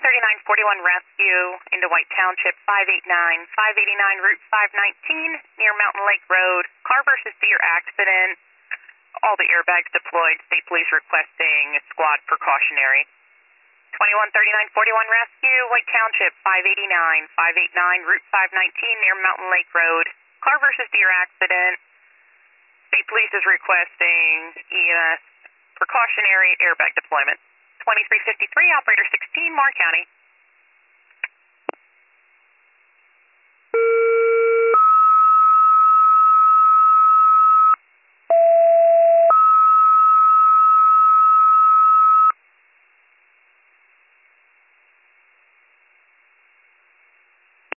213941 rescue into White Township, 589 Route 519 near Mountain Lake Road. Car versus deer accident. All the airbags deployed. State police requesting squad precautionary. 213941 rescue, White Township, 589 Route 519 near Mountain Lake Road. Car versus deer accident. State police is requesting EMS precautionary airbag deployment. 2353, operator 16, Moore County.